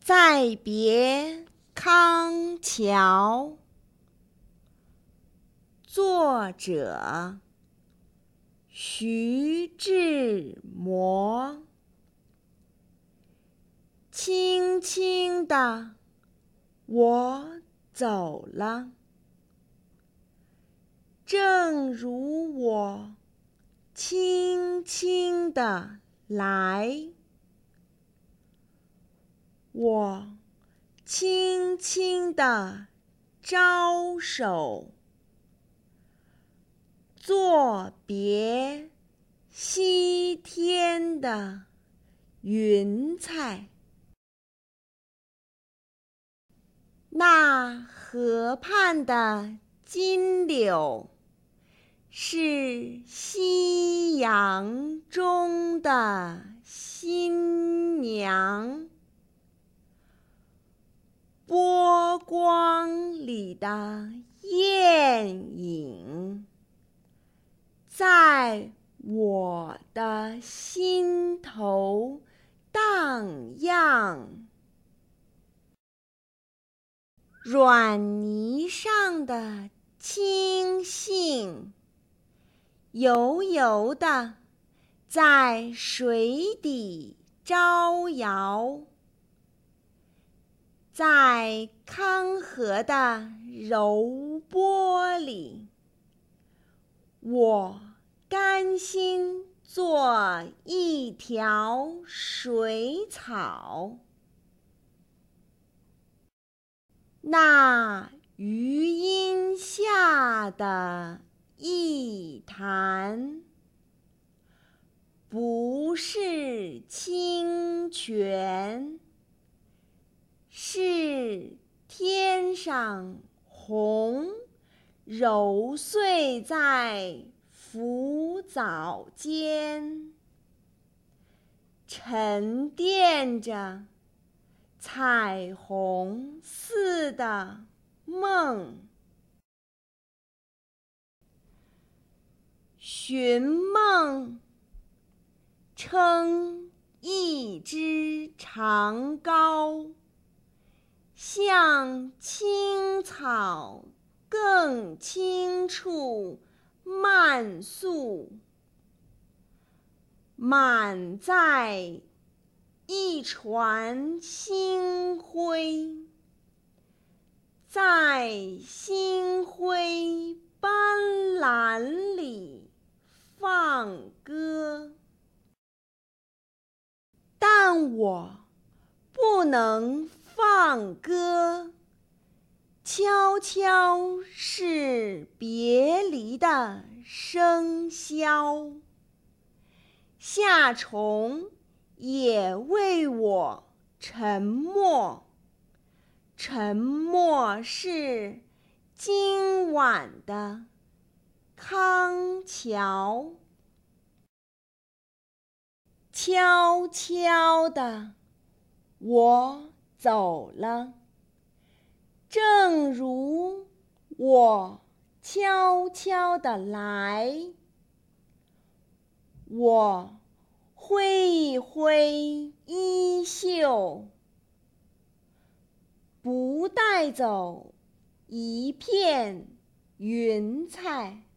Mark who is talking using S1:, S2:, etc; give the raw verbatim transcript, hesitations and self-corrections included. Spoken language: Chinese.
S1: 再别康桥，作者徐志摩。轻轻地我走了，正如我轻轻地来。我轻轻地招手，作别西天的云彩。那河畔的金柳，是夕阳中的新娘。波光里的艳影，在我的心头荡漾。软泥上的青荇，油油地在水底招摇。在康河的柔波里，我甘心做一条水草。那余荫下的一潭，不是清泉，是天上虹揉碎在浮藻间，沉淀着彩虹似的梦。寻梦称一枝长篙，向青草更青处漫溯，满载一船星辉，在星辉斑斓里放歌。但我不能放歌，悄悄是别离的笙箫。夏虫也为我沉默，沉默是今晚的康桥。悄悄地我走了，正如我悄悄地来。我挥一挥衣袖，不带走一片云彩。